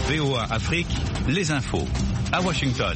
VOA Afrique, les infos. À Washington.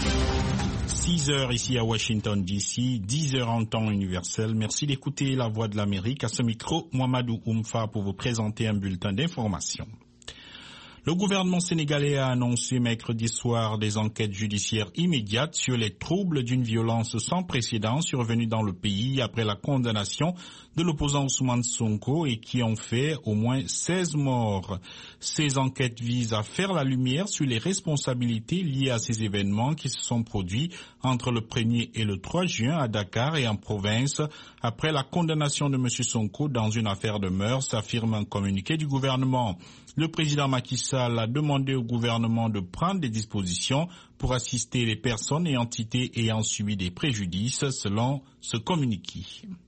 6h ici à Washington DC, 10h en temps universel. Merci d'écouter la Voix de l'Amérique. À ce micro, Mohamedou Oumfa pour vous présenter un bulletin d'information. Le gouvernement sénégalais a annoncé mercredi soir des enquêtes judiciaires immédiates sur les troubles d'une violence sans précédent survenue dans le pays après la condamnation de l'opposant Ousmane Sonko et qui ont fait au moins 16 morts. Ces enquêtes visent à faire la lumière sur les responsabilités liées à ces événements qui se sont produits entre le 1er et le 3 juin à Dakar et en province après la condamnation de M. Sonko dans une affaire de mœurs, affirme un communiqué du gouvernement. Le président Macky Sall a demandé au gouvernement de prendre des dispositions pour assister les personnes et entités ayant subi des préjudices, selon ce communiqué.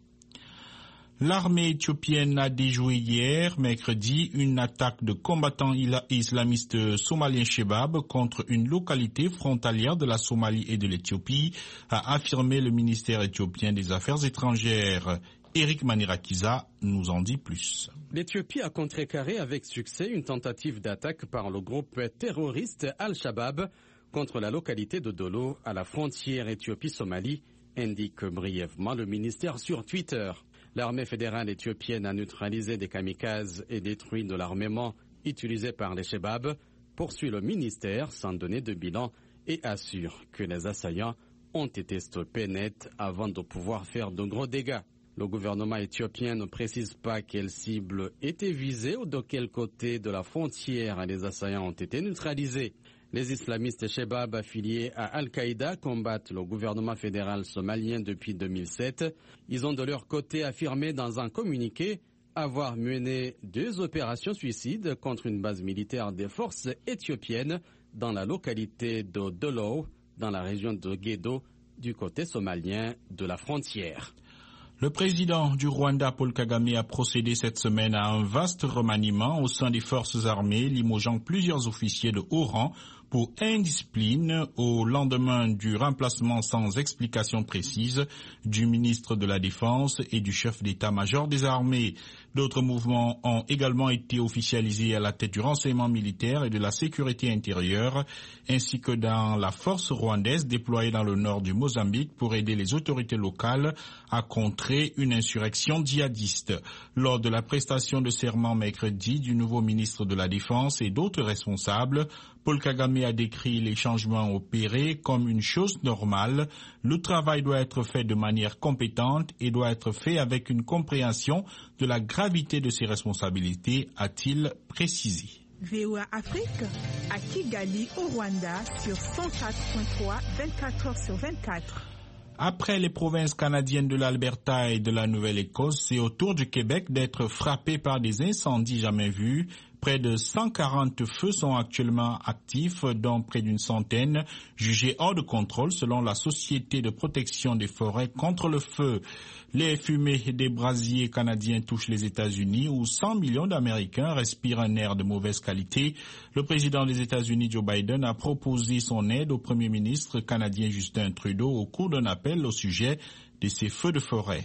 L'armée éthiopienne a déjoué hier, mercredi, une attaque de combattants islamistes somaliens Shebab contre une localité frontalière de la Somalie et de l'Éthiopie, a affirmé le ministère éthiopien des Affaires étrangères. Eric Manirakiza nous en dit plus. L'Éthiopie a contrecarré avec succès une tentative d'attaque par le groupe terroriste Al-Shabaab contre la localité de Dolo à la frontière Éthiopie-Somalie, indique brièvement le ministère sur Twitter. L'armée fédérale éthiopienne a neutralisé des kamikazes et détruit de l'armement utilisé par les Shebab, poursuit le ministère sans donner de bilan et assure que les assaillants ont été stoppés net avant de pouvoir faire de gros dégâts. Le gouvernement éthiopien ne précise pas quelles cibles étaient visées ou de quel côté de la frontière les assaillants ont été neutralisés. Les islamistes Shebab affiliés à Al-Qaïda combattent le gouvernement fédéral somalien depuis 2007. Ils ont de leur côté affirmé dans un communiqué avoir mené 2 opérations suicides contre une base militaire des forces éthiopiennes dans la localité de Dolo, dans la région de Gedo, du côté somalien de la frontière. Le président du Rwanda, Paul Kagame, a procédé cette semaine à un vaste remaniement au sein des forces armées, limogeant plusieurs officiers de haut rang pour indiscipline au lendemain du remplacement sans explication précise du ministre de la Défense et du chef d'état-major des armées. D'autres mouvements ont également été officialisés à la tête du renseignement militaire et de la sécurité intérieure, ainsi que dans la force rwandaise déployée dans le nord du Mozambique pour aider les autorités locales à contrer une insurrection djihadiste. Lors de la prestation de serment mercredi du nouveau ministre de la Défense et d'autres responsables, Paul Kagame a décrit les changements opérés comme une chose normale. Le travail doit être fait de manière compétente et doit être fait avec une compréhension de la gravité de ses responsabilités, a-t-il précisé. VOA Afrique à Kigali au Rwanda sur 104.3, 24 heures sur 24. Après les provinces canadiennes de l'Alberta et de la Nouvelle-Écosse, c'est au tour du Québec d'être frappé par des incendies jamais vus. Près de 140 feux sont actuellement actifs, dont près d'une centaine jugés hors de contrôle selon la Société de protection des forêts contre le feu. Les fumées des brasiers canadiens touchent les États-Unis où 100 millions d'Américains respirent un air de mauvaise qualité. Le président des États-Unis, Joe Biden, a proposé son aide au Premier ministre canadien Justin Trudeau au cours d'un appel au sujet de ces feux de forêt.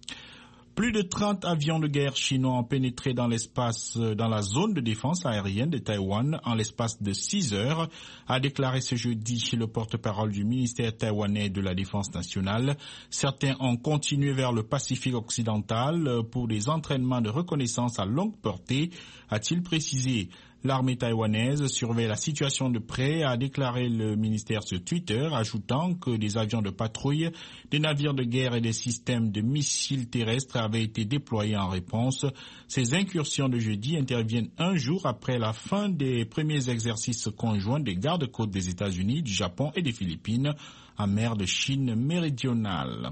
Plus de 30 avions de guerre chinois ont pénétré dans l'espace, dans la zone de défense aérienne de Taïwan en l'espace de 6 heures, a déclaré ce jeudi le porte-parole du ministère taïwanais de la Défense nationale. Certains ont continué vers le Pacifique occidental pour des entraînements de reconnaissance à longue portée, a-t-il précisé. L'armée taïwanaise surveille la situation de près, a déclaré le ministère sur Twitter, ajoutant que des avions de patrouille, des navires de guerre et des systèmes de missiles terrestres avaient été déployés en réponse. Ces incursions de jeudi interviennent un jour après la fin des premiers exercices conjoints des gardes-côtes des États-Unis, du Japon et des Philippines en mer de Chine méridionale.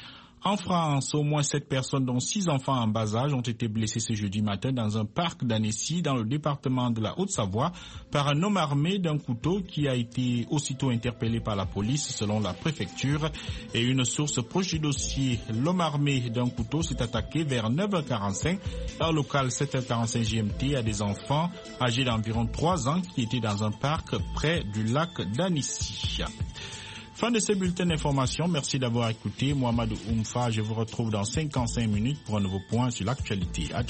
En France, au moins 7 personnes, dont 6 enfants en bas âge, ont été blessés ce jeudi matin dans un parc d'Annecy, dans le département de la Haute-Savoie, par un homme armé d'un couteau qui a été aussitôt interpellé par la police, selon la préfecture et une source proche du dossier. L'homme armé d'un couteau s'est attaqué vers 9h45, heure locale 7h45 GMT, à des enfants âgés d'environ 3 ans qui étaient dans un parc près du lac d'Annecy. Fin de ce bulletin d'information. Merci d'avoir écouté. Mohamedou Oumfa, je vous retrouve dans 55 minutes pour un nouveau point sur l'actualité. À tout